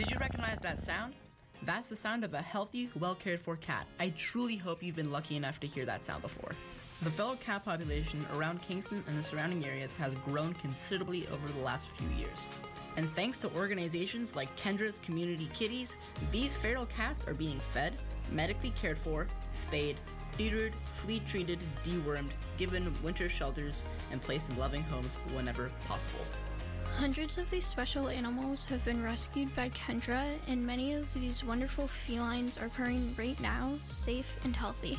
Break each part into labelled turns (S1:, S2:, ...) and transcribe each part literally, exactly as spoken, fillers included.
S1: Did you recognize that sound? That's the sound of a healthy, well-cared-for cat. I truly hope you've been lucky enough to hear that sound before. The feral cat population around Kingston and the surrounding areas has grown considerably over the last few years. And thanks to organizations like Kendra's Community Kitties, these feral cats are being fed, medically cared for, spayed, neutered, flea-treated, dewormed, given winter shelters, and placed in loving homes whenever possible.
S2: Hundreds of these special animals have been rescued by Kendra, and many of these wonderful felines are purring right now, safe and healthy.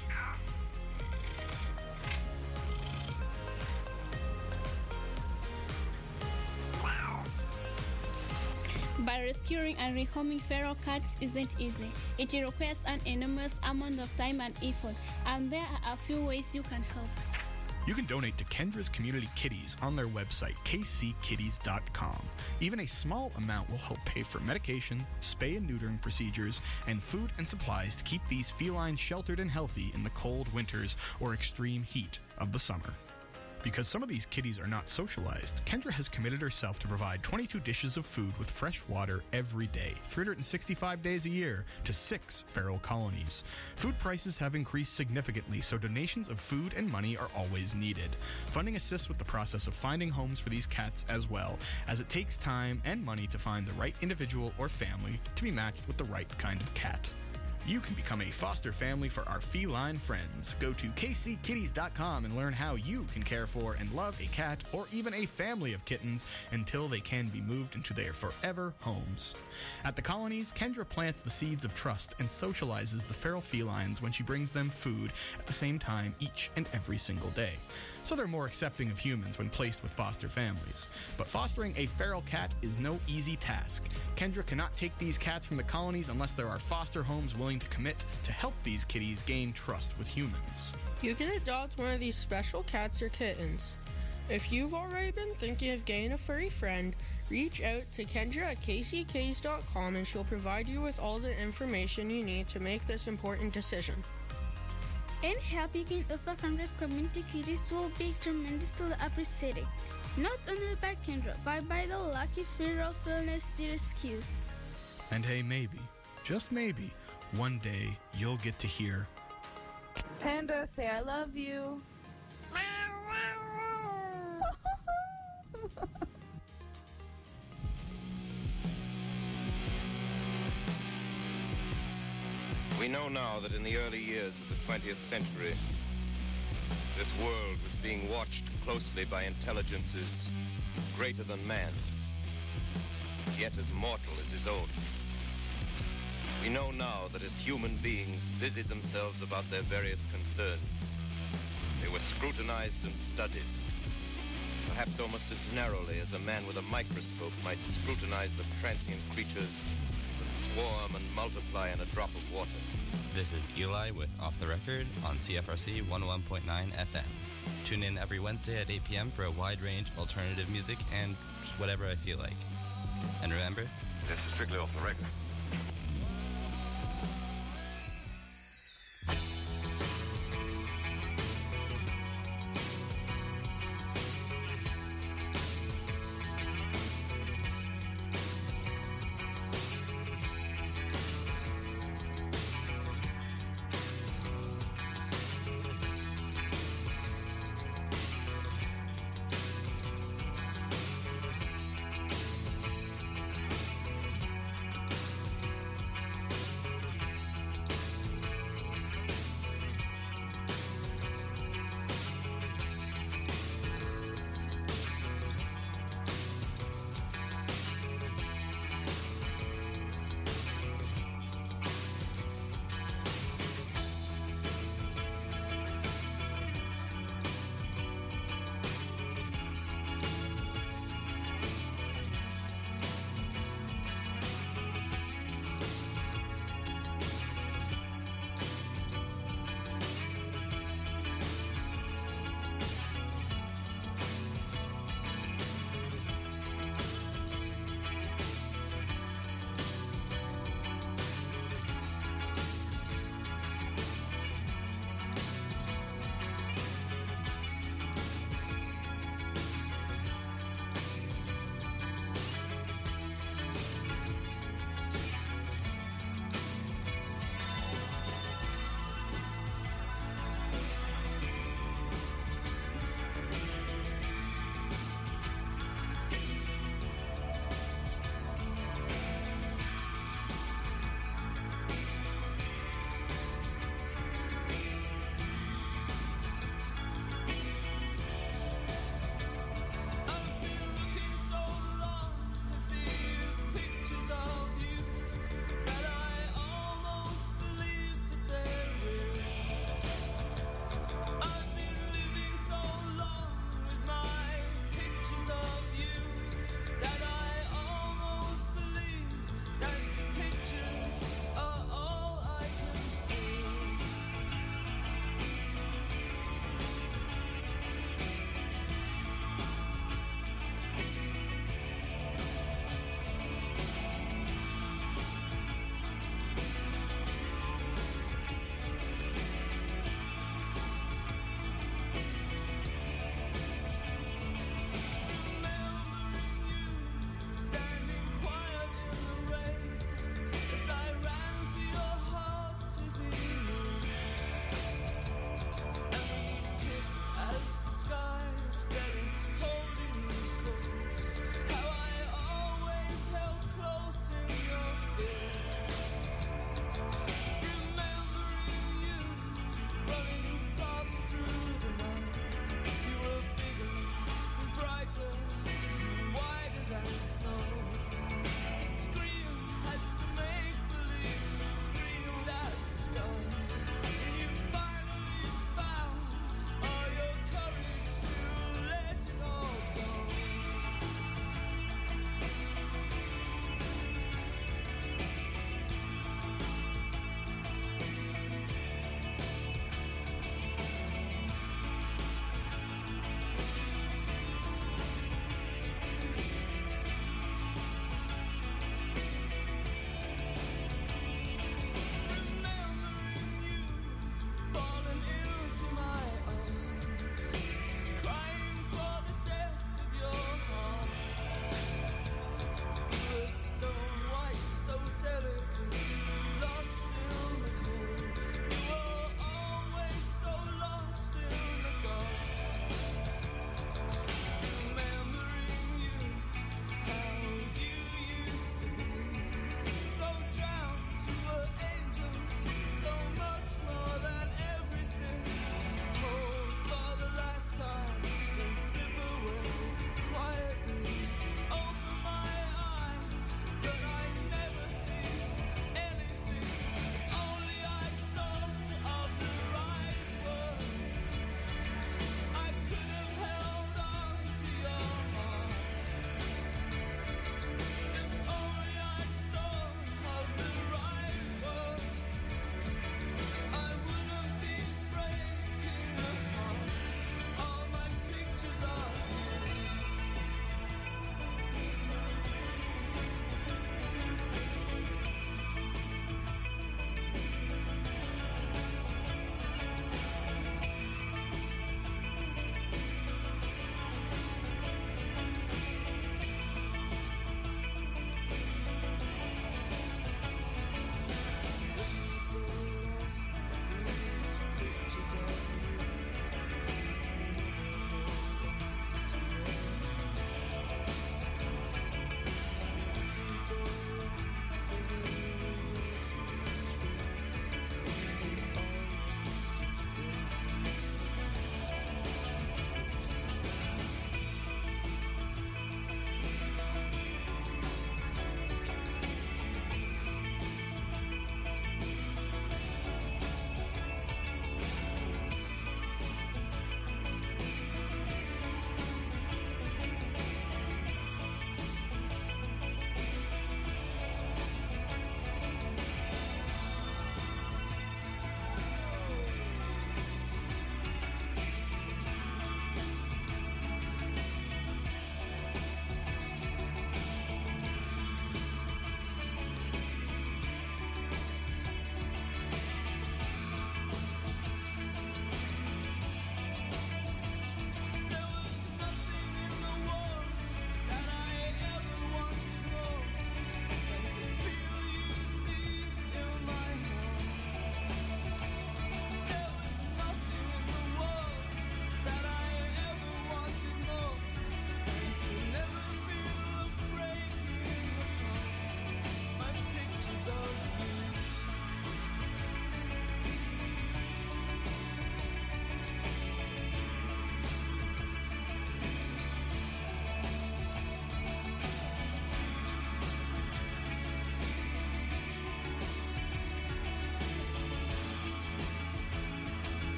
S3: But rescuing and rehoming feral cats isn't easy. It requires an enormous amount of time and effort, and there are a few ways you can help.
S4: You can donate to Kendra's Community Kitties on their website, k c kitties dot com. Even a small amount will help pay for medication, spay and neutering procedures, and food and supplies to keep these felines sheltered and healthy in the cold winters or extreme heat of the summer. Because some of these kitties are not socialized, Kendra has committed herself to provide twenty-two dishes of food with fresh water every day, three hundred sixty-five days a year, to six feral colonies. Food prices have increased significantly, so donations of food and money are always needed. Funding assists with the process of finding homes for these cats as well, as it takes time and money to find the right individual or family to be matched with the right kind of cat. You can become a foster family for our feline friends. Go to k c kitties dot com and learn how you can care for and love a cat or even a family of kittens until they can be moved into their forever homes. At the colonies, Kendra plants the seeds of trust and socializes the feral felines when she brings them food at the same time each and every single day. So they're more accepting of humans when placed with foster families. But fostering a feral cat is no easy task. Kendra cannot take these cats from the colonies unless there are foster homes willing to commit to help these kitties gain trust with humans.
S5: You can adopt one of these special cats or kittens. If you've already been thinking of getting a furry friend, reach out to Kendra at k c kitties dot com and she'll provide you with all the information you need to make this important decision.
S3: And helping in Alpha Congress Community Kitties will be tremendously appreciated, not only by Kendra, but by the lucky feral felinist rescues.
S4: And hey, maybe, just maybe, one day you'll get to hear
S6: Panda, say I love you.
S7: We know now that in the early years of the twentieth century, this world was being watched closely by intelligences greater than man's, yet as mortal as his own. We know now that as human beings busied themselves about their various concerns, they were scrutinized and studied, perhaps almost as narrowly as a man with a microscope might scrutinize the transient creatures that swarm and multiply in a drop of water.
S8: This is Eli with Off the Record on C F R C one oh one point nine F M. Tune in every Wednesday at eight p.m. for a wide range of alternative music and just whatever I feel like. And remember,
S9: this is strictly Off the Record.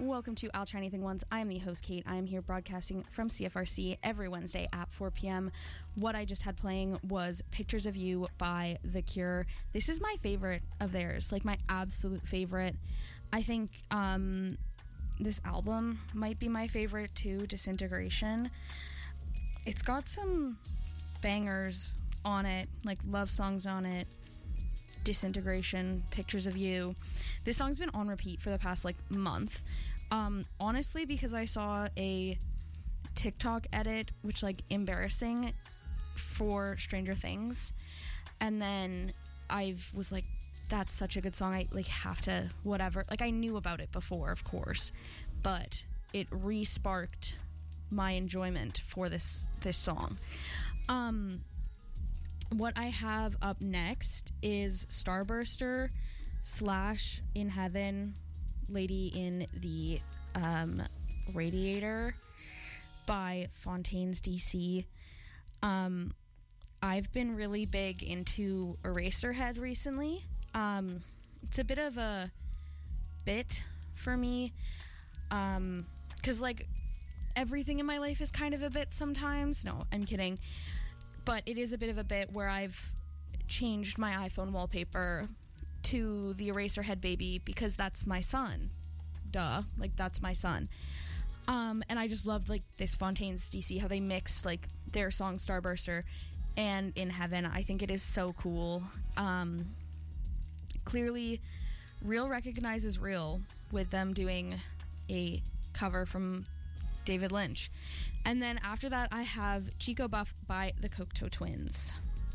S9: Welcome to I'll Try Anything Once. I am the host, Kate. I am here broadcasting from C F R C every Wednesday at four p.m. What I just had playing was Pictures of You by The Cure. This is my favorite of theirs, like my absolute favorite. I think um, this album might be my favorite too, Disintegration. It's got some bangers on it, like love songs on it. Disintegration, Pictures of You. This song's been on repeat for the past like month. Um, honestly, because I saw a TikTok edit, which like embarrassing for Stranger Things, and then I was like, that's such a good song. I like have to whatever. Like I knew about it before, of course, but it re-sparked my enjoyment for this this song. Um. What I have up next is Starburster slash In Heaven, Lady in the um, Radiator by Fontaines D C. Um, I've been really big into Eraserhead recently. Um, it's a bit of a bit for me. Um, 'cause like everything in my life is kind of a bit sometimes. No, I'm kidding. But it is a bit of a bit where I've changed my iPhone wallpaper to the Eraserhead baby because that's my son. Duh. Like, that's my son. Um, and I just loved, like, this Fontaines D C, how they mixed, like, their song Starburster and In Heaven. I think it is so cool. Um, clearly, Real recognizes Real with them doing a cover from David Lynch. And then after that, I have Chico Buff by the Cocteau Twins.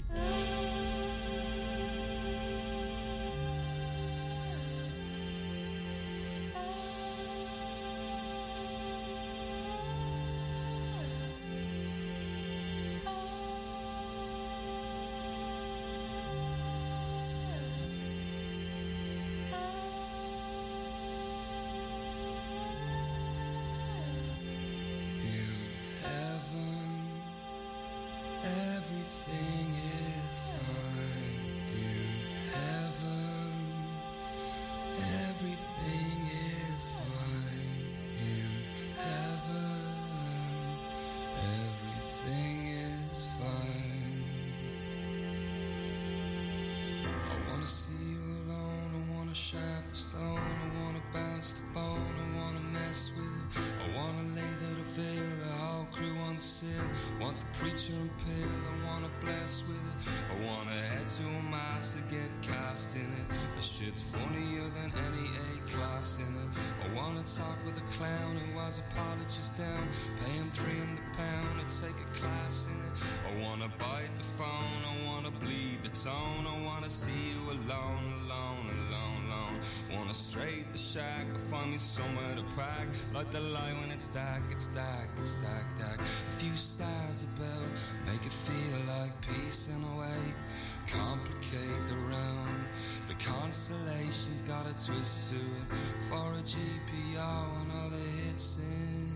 S10: Apologies down, pay him three in the pound and take a class in it. I wanna bite the phone, I wanna bleed the tone, I wanna see you alone, alone, alone, alone. Wanna straight the shack, or find me somewhere to pack. Like the light when it's dark, it's dark, it's dark, dark. A few stars about, make it feel like peace in a way. Complicate the realm, the constellation's got a twist to it. For a G P O and all the hits in,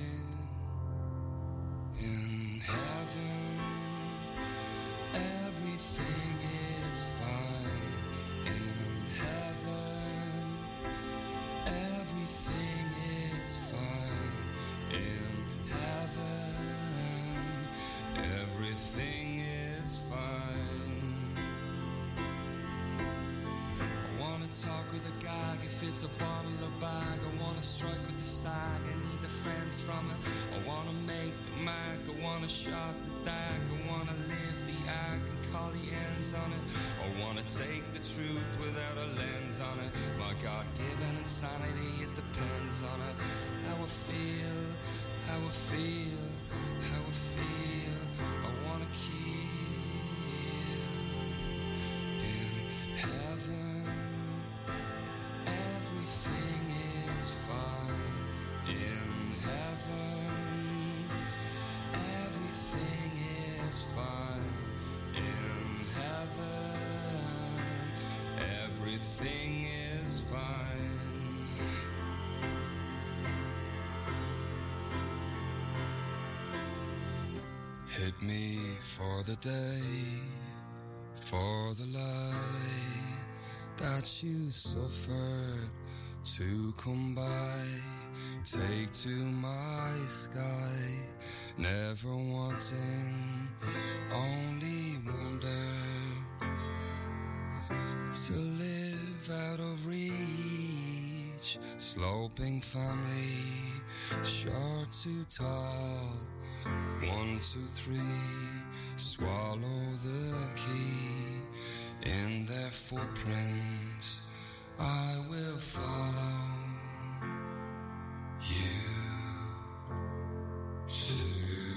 S10: in heaven, everything is fine. In heaven, everything is fine. In heaven, everything is fine. Talk with a gag if it's a bottle or bag. I wanna strike with the sag, I need the friends from it. I wanna make the mark, I wanna shot the dag. I wanna live the act and call the ends on it. I wanna take the truth without a lens on it. My God-given insanity, it depends on it. How I feel, how I feel, how I feel. I wanna keep in heaven. In heaven, everything is fine. In heaven, everything is fine. Hit me for the day, for the lie that you suffered to come by. Take to my sky, never wanting, only wonder to live out of reach. Sloping family, short to tall. One, two, three, swallow the key. In their footprints, I will follow you to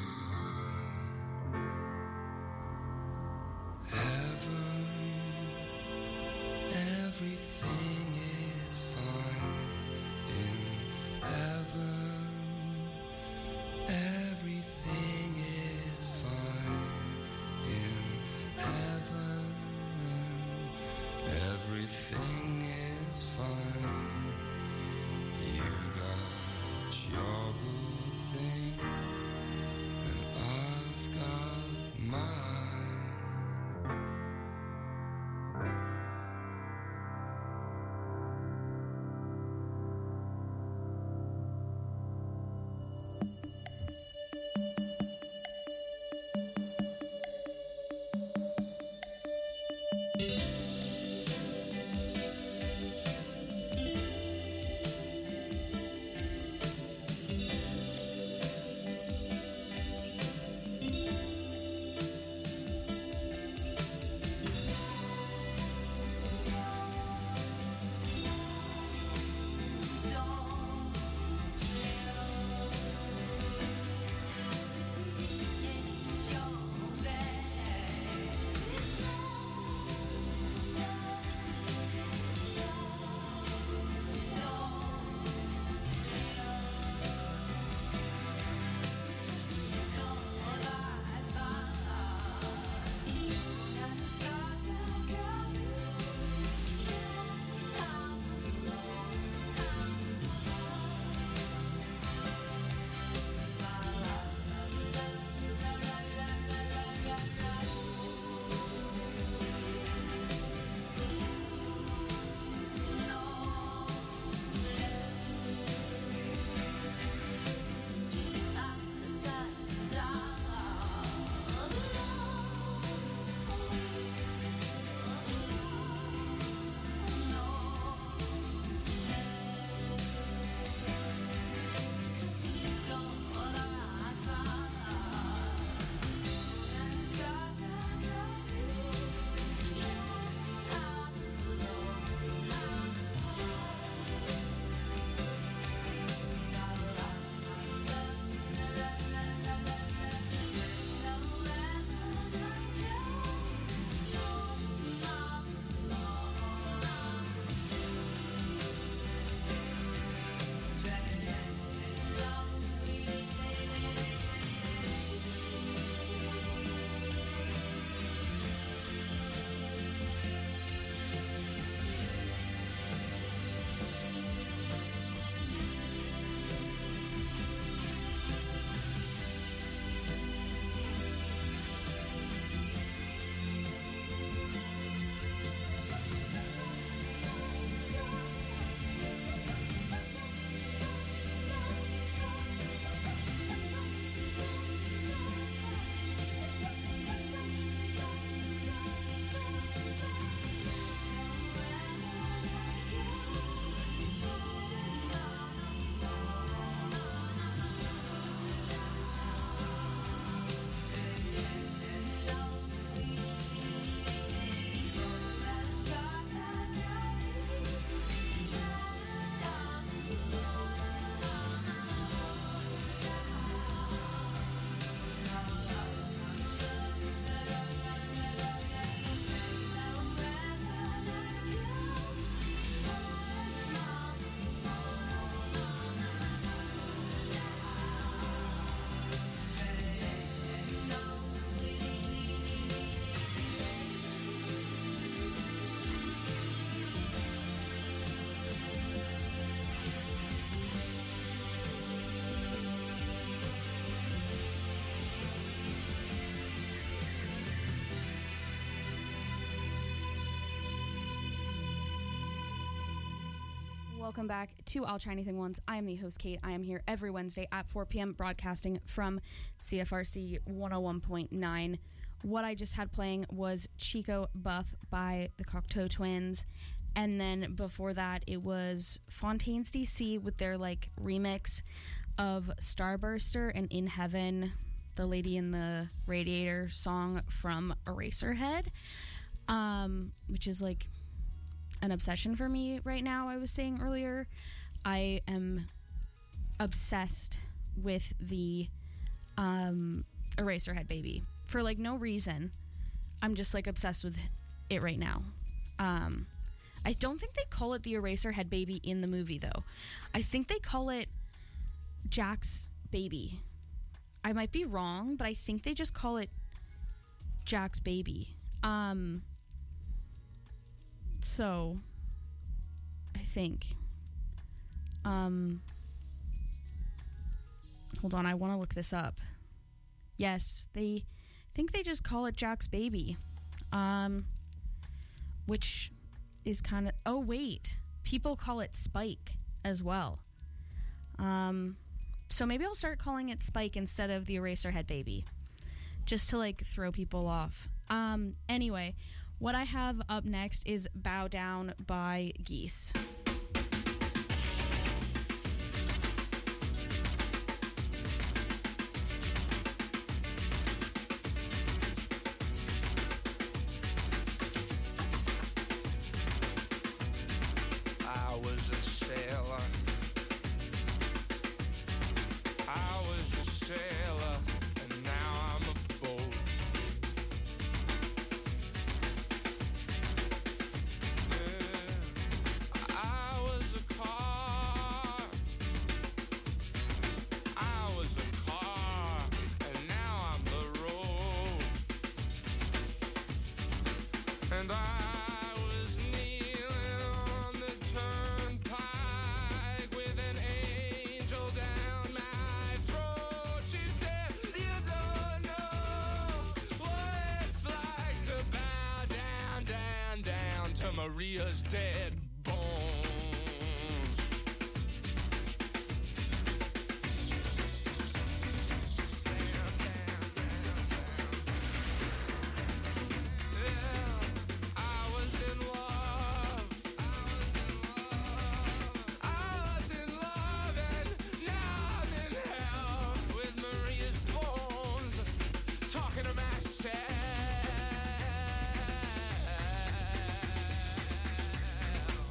S10: heaven. Everything is fine in heaven. Everything is fine in heaven. Everything is fine. You got your good thing, and I've got mine.
S9: Welcome back to I'll Try Anything Once. I am the host, Kate. I am here every Wednesday at four p.m. broadcasting from C F R C one oh one point nine. What I just had playing was Chico Buff by the Cocteau Twins. And then before that, it was Fontaines D C with their like remix of Starburster and In Heaven, the Lady in the Radiator song from Eraserhead, um, which is like an obsession for me right now. I was saying earlier, I am obsessed with the um, Eraserhead baby for like no reason. I'm just like obsessed with it right now. Um, I don't think they call it the Eraserhead baby in the movie though. I think they call it Jack's baby. I might be wrong, but I think they just call it Jack's baby. Um, so, I think. Um, hold on, I want to look this up. Yes, they I think they just call it Jack's baby. Um, which is kind of... Oh, wait. People call it Spike as well. Um... So maybe I'll start calling it Spike instead of the Eraserhead baby, just to like throw people off. Um, anyway, what I have up next is Bow Down by Geese.
S10: I was a sailor. I was a sailor, and now I'm a boat. Yeah. I was a car. I was a car, and now I'm the road. And I Maria's dead bones. Yeah, I was in love. I was in love, and now I'm in hell with Maria's bones, talking to myself.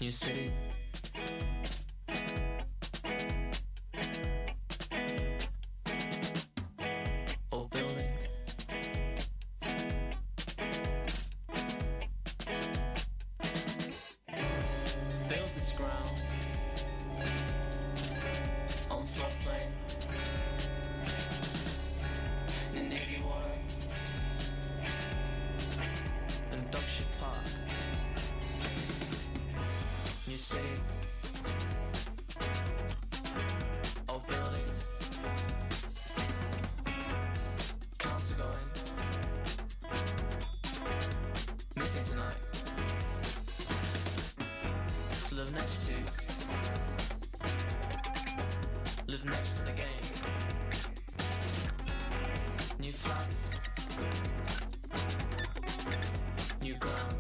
S11: New city. Old buildings. Build this ground on floodplain. The Navy water and Dogshit Park. New city. Old buildings. Council going. Missing tonight. To live next to. Live next to the game. New flats. New ground.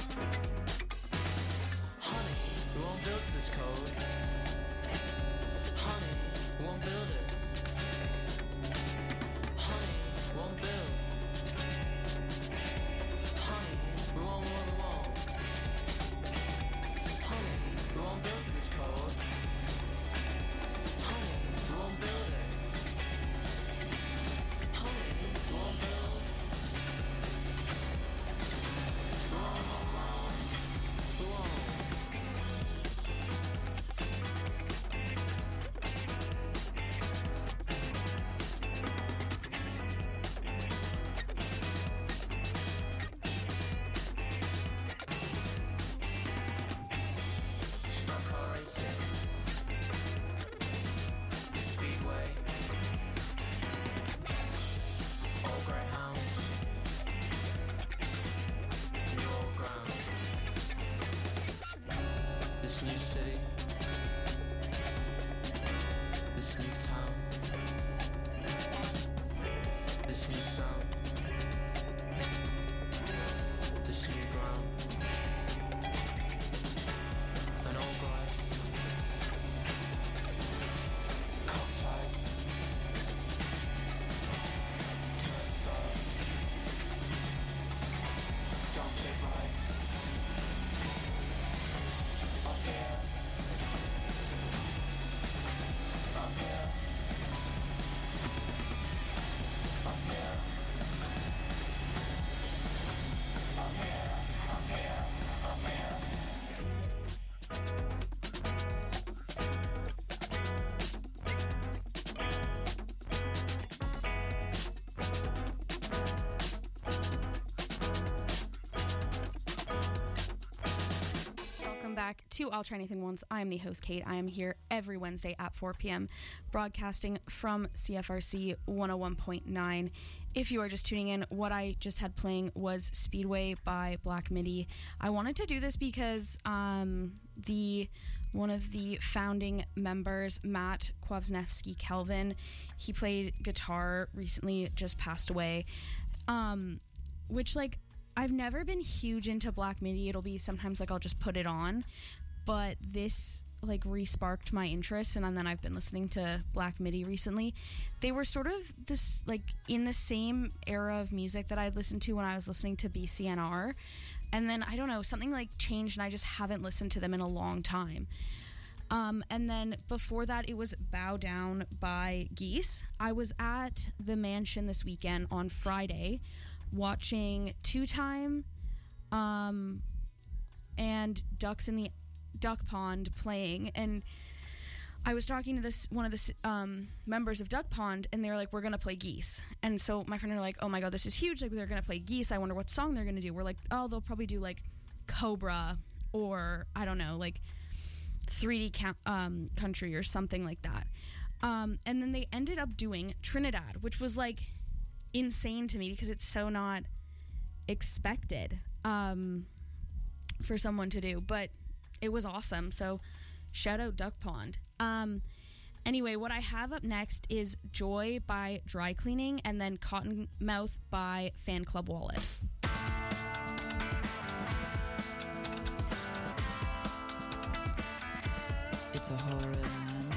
S11: Honey, we won't build to this code. Honey, we won't build it. Honey, we won't build. Honey, we won't, we won't, we won't. Honey, we won't build to this code. Honey, we won't build it. Honey, we won't build. We won't, we won't. Stock car racing. Speedway. All greyhounds. New old ground. This new city. This new town. This new sound. This new ground. An old lives. Cop ties. Turnstile. Don't say bye. Up here. Up here. Up here. Up here. Up here. Up here.
S9: Welcome back to I'll Try Anything Once. I am the host, Kate. I am here every Wednesday at four p.m. broadcasting from C F R C one oh one point nine. If you are just tuning in, what I just had playing was Speedway by Black Midi. I wanted to do this because um, the one of the founding members, Matt Kwasniewski-Kelvin, he played guitar recently, just passed away, um, which, like, I've never been huge into Black Midi. It'll be sometimes like I'll just put it on, but this like re-sparked my interest, and then I've been listening to Black Midi recently. They were sort of this like in the same era of music that I'd listened to when I was listening to B C N R, and then I don't know, something like changed, and I just haven't listened to them in a long time. Um, and then before that, it was Bow Down by Geese. I was at the Mansion this weekend on Friday, watching Two Time um, and Ducks in the Duck Pond playing, and I was talking to this one of the um, members of Duck Pond, and they were like, we're gonna play Geese. And so my friend and I were like, oh my god, this is huge, like they're gonna play Geese. I wonder what song they're gonna do. We're like, oh, they'll probably do like Cobra, or I don't know, like three D ca- um, Country or something like that. Um, and then they ended up doing Trinidad, which was like insane to me because it's so not expected um, for someone to do, but it was awesome. So shout out Duck Pond. Um, anyway, what I have up next is Joy by Dry Cleaning, and then Cottonmouth by Fan Club Wallet.
S12: It's a horror land.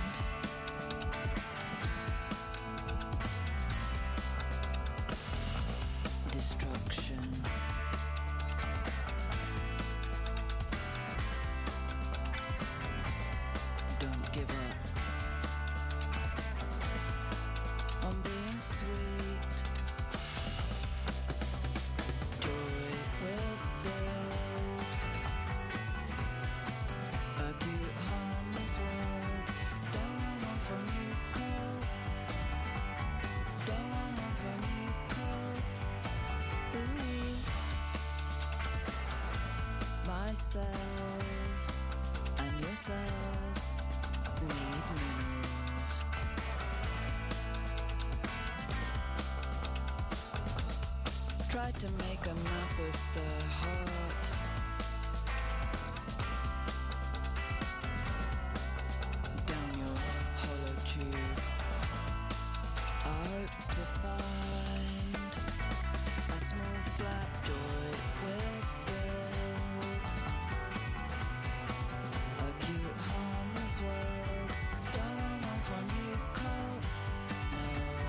S12: Destruction. give up on being sweet. Joy will build a cute harmless world. Don't want one from you cold. Don't want one from you cold. Ooh. My cells and your cells need minerals. Try to make a map of the heart. Down your hollow tube. I hope to find a small flat joy will build a cute harmless world. Don't want from you cold. No,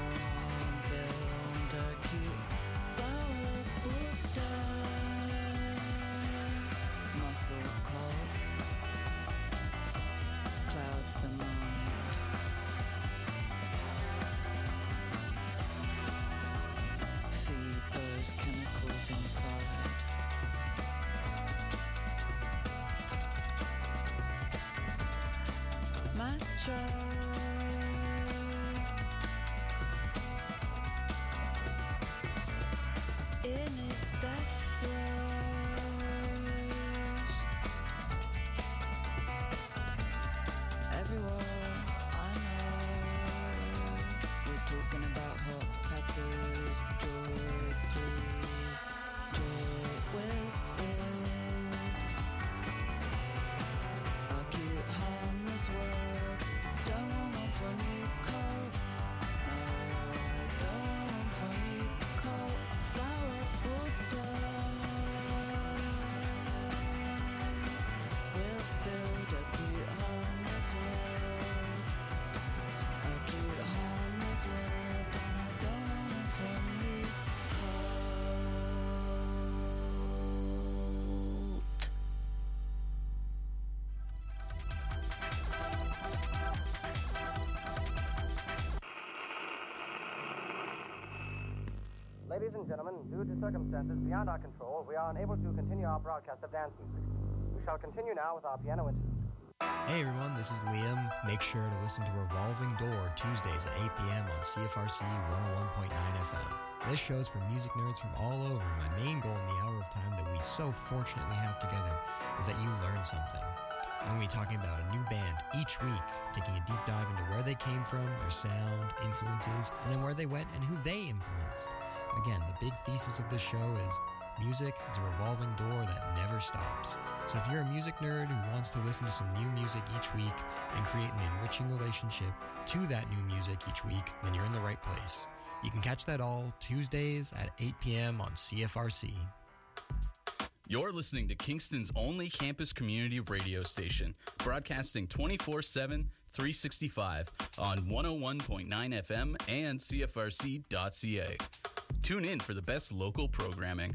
S12: build a cute flower Buddha. Muscle cold clouds the mind. Feed those chemicals inside. Macho in its death throes. Everywhere I know, we're talking about hot peppers. Joy, please. Joy will build a cute harmless world. Don't want one from you cold. No, I don't want from you cold. Flower Buddha will build a cute harmless world. A cute harmless world. And I don't want one from you cold.
S13: Ladies and gentlemen, due to circumstances beyond our control, we are unable to continue our broadcast of dance music. We shall continue now with our piano interlude.
S14: Hey everyone, this is Liam. Make sure to listen to Revolving Door Tuesdays at eight p.m. on C F R C one oh one point nine F M. This show's for music nerds from all over. My main goal in the hour of time that we so fortunately have together is that you learn something. I'm going to be talking about a new band each week, taking a deep dive into where they came from, their sound, influences, and then where they went and who they influenced. Again, the big thesis of this show is music is a revolving door that never stops. So if you're a music nerd who wants to listen to some new music each week and create an enriching relationship to that new music each week, then you're in the right place. You can catch that all Tuesdays at eight p.m. on C F R C.
S15: You're listening to Kingston's only campus community radio station, broadcasting twenty-four seven, three sixty-five on one oh one point nine F M and C F R C dot C A. Tune in for the best local programming.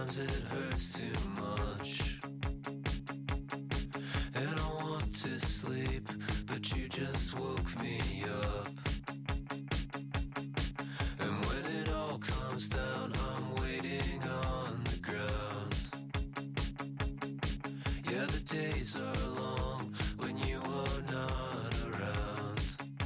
S16: sometimes it hurts too much. And I want to sleep, but you just woke me up. And when it all comes down, I'm waiting on the ground. Yeah, the days are long when you are not around.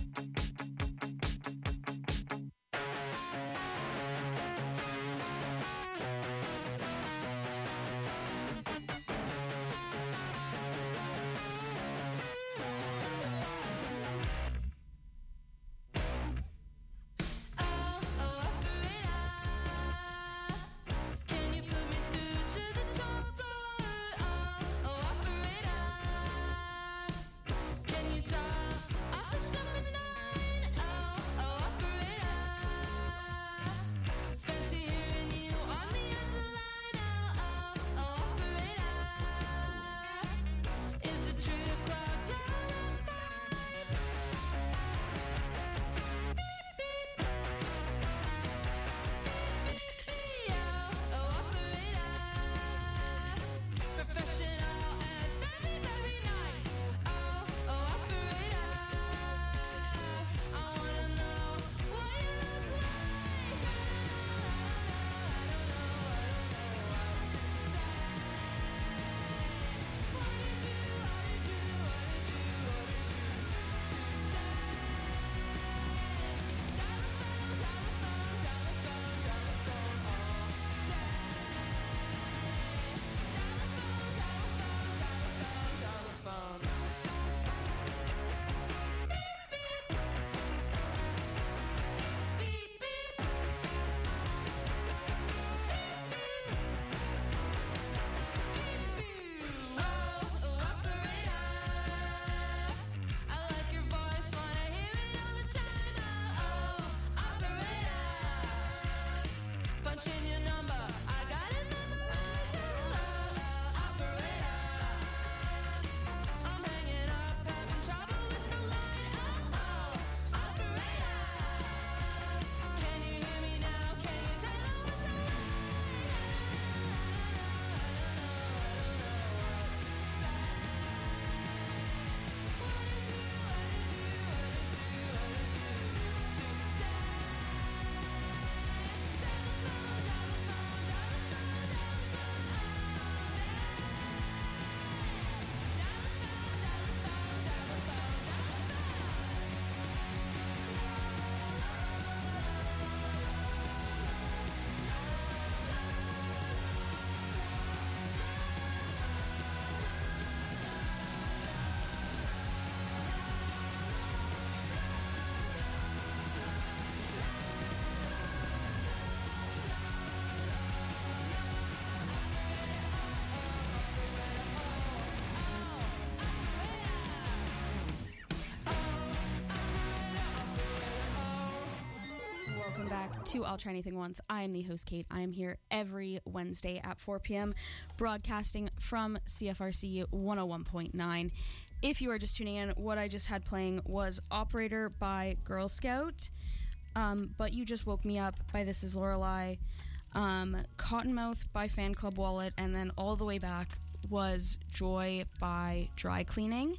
S9: To I'll Try Anything Once. I am the host, Kate. I am here every Wednesday at four p.m. broadcasting from C F R C one oh one point nine. If you are just tuning in, what I just had playing was Operator by Girl Scout, um, But You Just Woke Me Up by This Is Lorelei, um, Cottonmouth by Fan Club Wallet, and then all the way back was Joy by Dry Cleaning.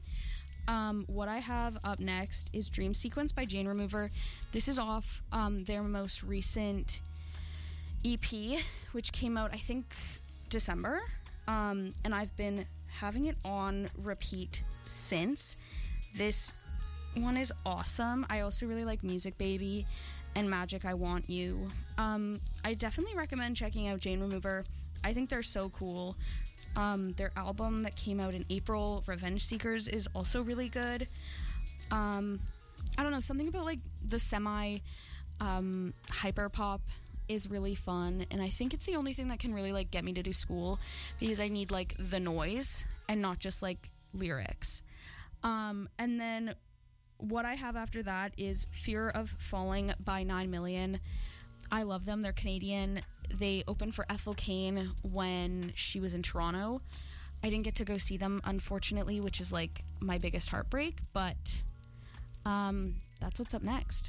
S9: Um, what I have up next is Dream Sequence by Jane Remover. This is off um, their most recent E P, which came out, I think, December. Um, and I've been having it on repeat since. This one is awesome. I also really like Music Baby and Magic I Want You. Um, I definitely recommend checking out Jane Remover. I think they're so cool. Um, their album that came out in April, Revenge Seekers, is also really good. Um, I don't know, something about like the semi um, hyper pop is really fun, and I think it's the only thing that can really like get me to do school, because I need like the noise and not just like lyrics. Um, and then what I have after that is Fear of Falling by nine million. I love them. They're Canadian. They opened for Ethel Cain when she was in Toronto. I didn't get to go see them, unfortunately, which is like my biggest heartbreak, but um, that's what's up next.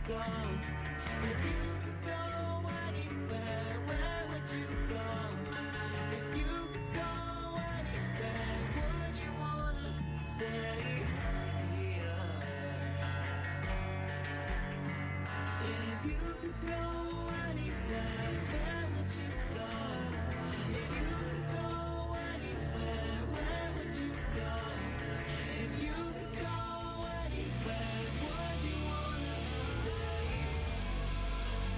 S12: go? If you could go anywhere, where would you go? If you could go anywhere, would you wanna stay here? If you could go anywhere, where would you go? If you could go anywhere, where would you go? If you could go anywhere, would you wanna stay?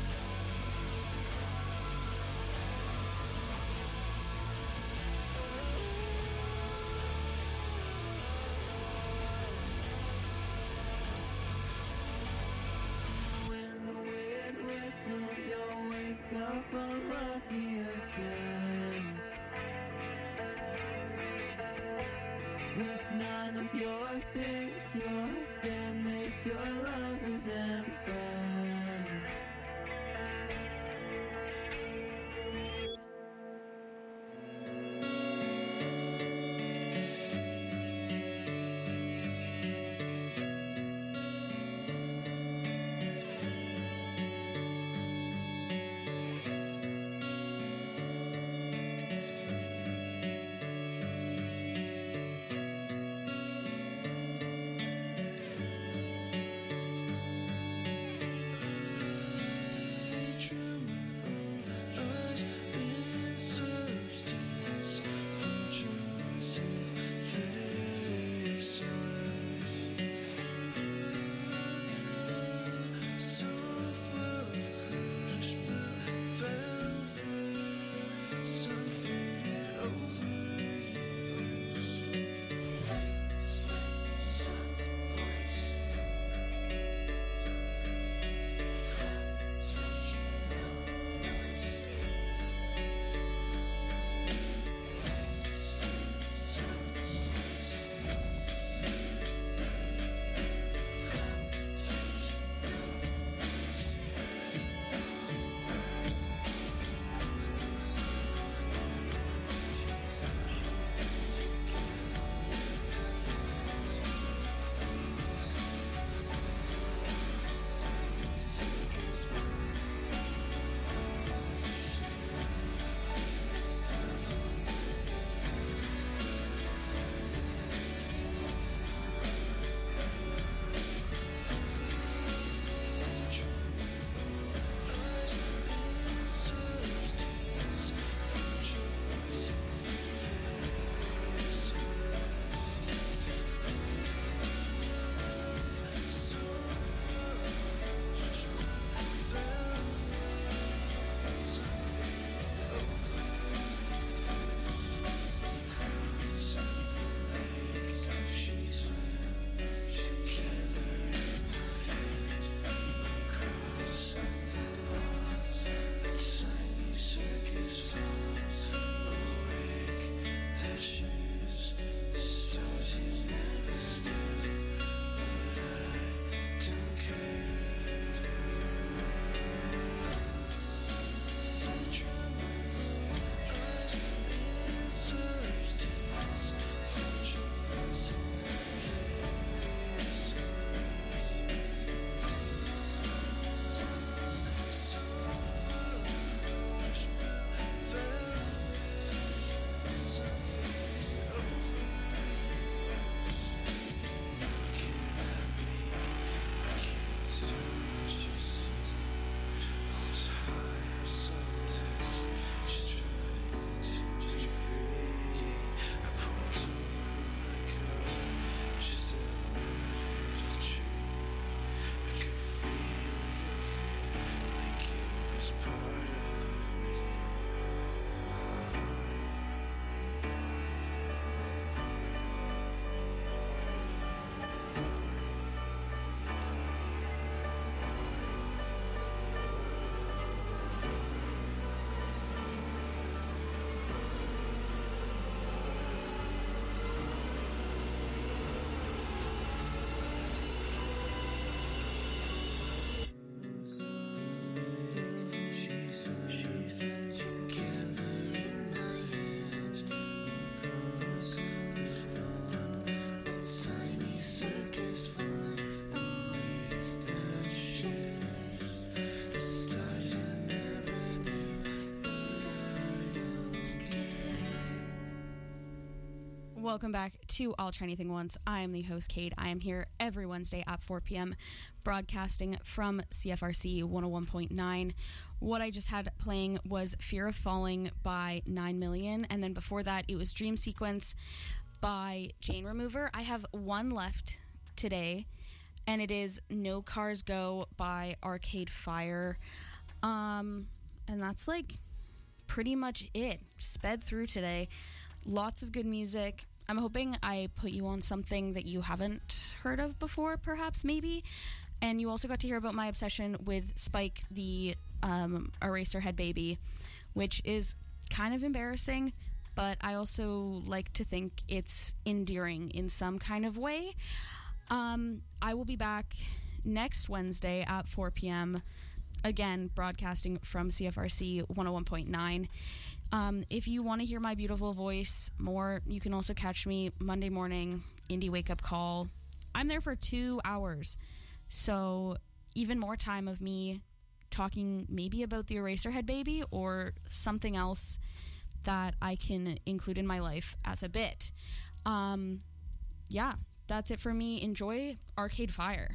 S9: Welcome back to I'll Try Anything Once. I am the host, Kate. I am here every Wednesday at four p.m. broadcasting from C F R C one oh one point nine. What I just had playing was Fear of Falling by nine million, and then before that it was Dream Sequence by Jane Remover. I have one left today, and it is No Cars Go by Arcade Fire. Um, and that's like pretty much it. Sped through today. Lots of good music. I'm hoping I put you on something that you haven't heard of before, perhaps, maybe. And you also got to hear about my obsession with Spike, the um, Eraserhead baby, which is kind of embarrassing, but I also like to think it's endearing in some kind of way. Um, I will be back next Wednesday at four p.m., again, broadcasting from C F R C one oh one point nine. Um, if you want to hear my beautiful voice more, you can also catch me Monday morning, Indie Wake Up Call. I'm there for two hours. So even more time of me talking maybe about the Eraserhead baby or something else that I can include in my life as a bit. Um, yeah, that's it for me. Enjoy Arcade Fire.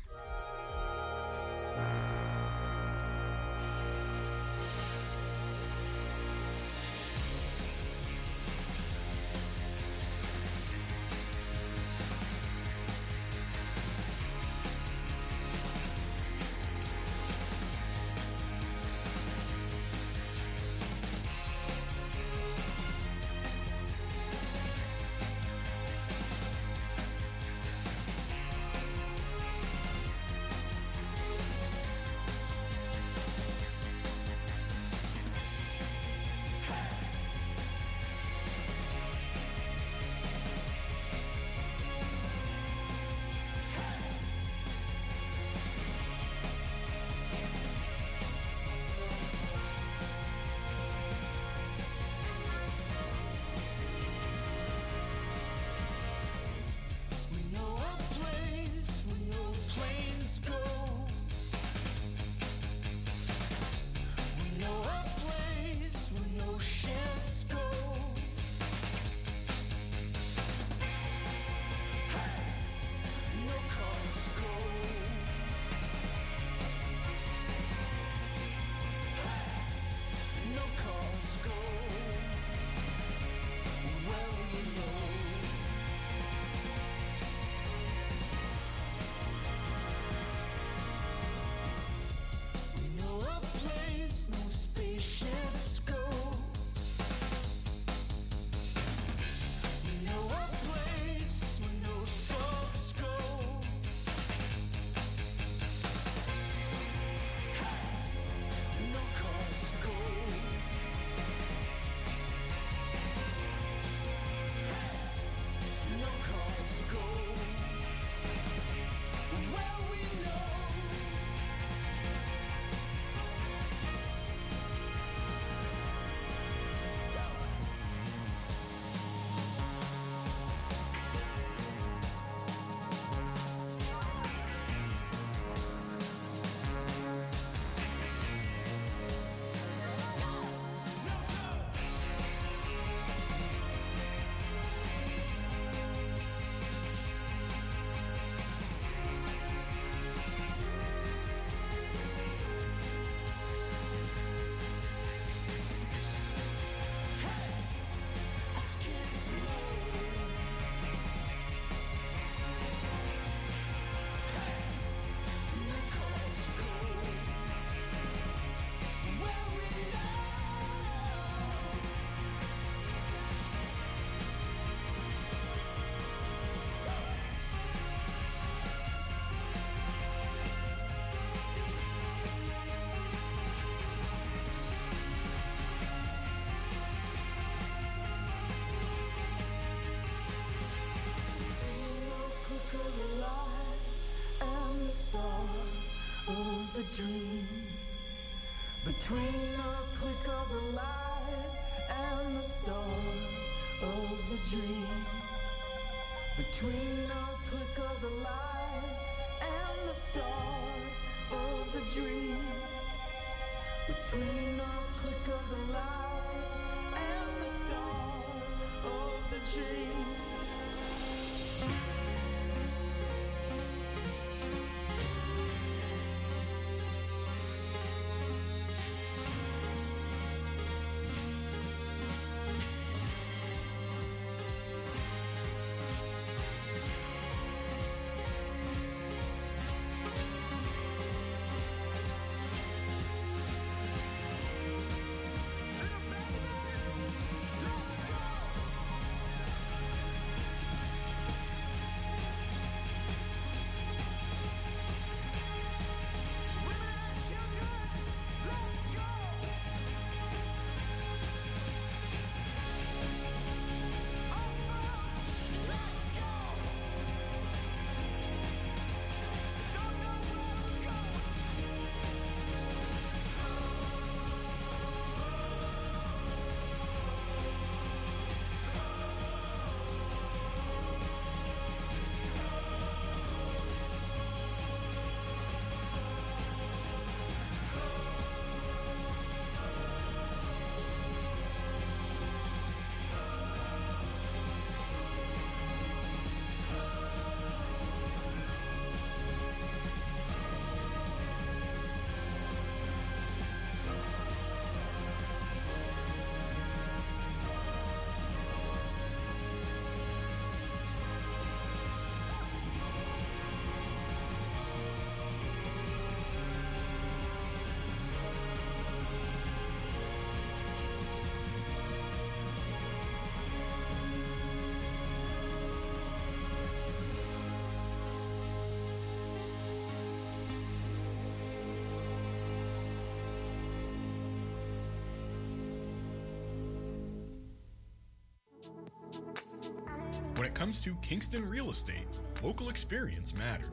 S12: Dream between the click of the light and the start of the dream, between the click of the light and the start of the dream, between the click of the light and the start of the dream.
S4: When it comes to Kingston real estate, local experience matters.